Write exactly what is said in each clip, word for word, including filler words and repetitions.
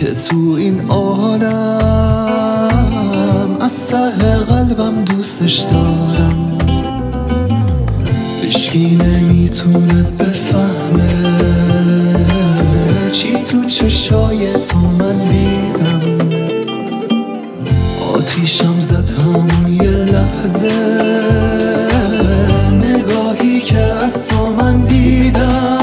که تو این عالم از ته قلبم دوستش دارم. هیچکی نمیتونه بفهمه چی تو چشای تو من دیدم. آتیشم زد همون یه لحظه، نگاهی که از تو من دیدم.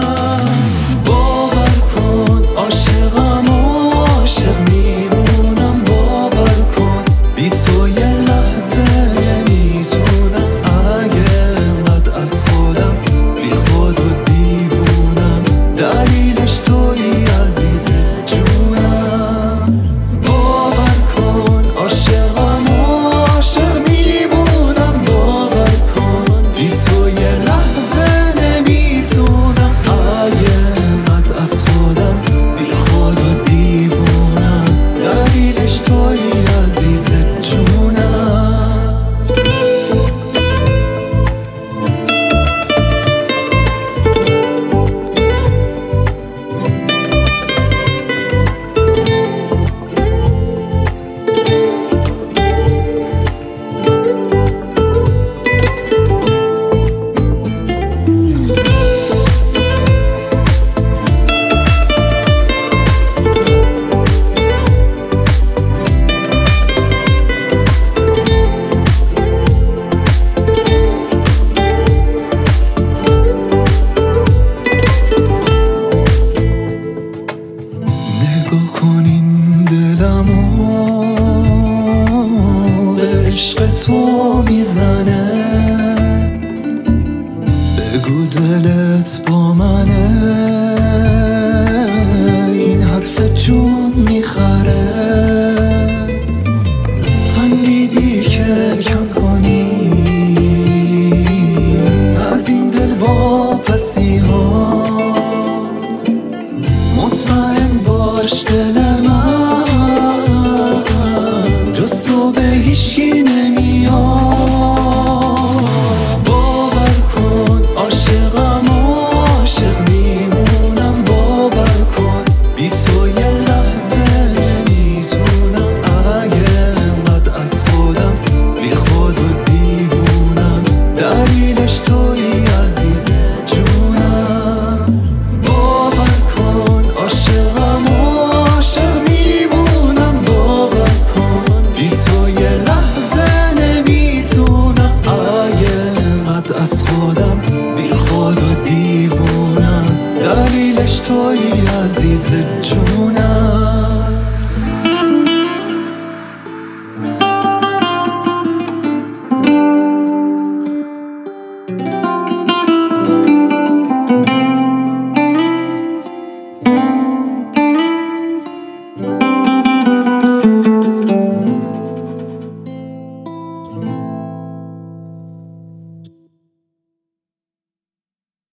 عشق تو میزنه، بگو دلت با منه، این حرف جون میخره. خندیدی که کم کنی از این دل واپسی ها، مطمئن باش دل من جز تو به هیچکی از خودم بی خود و دیوونم، دلیلش تویی عزیز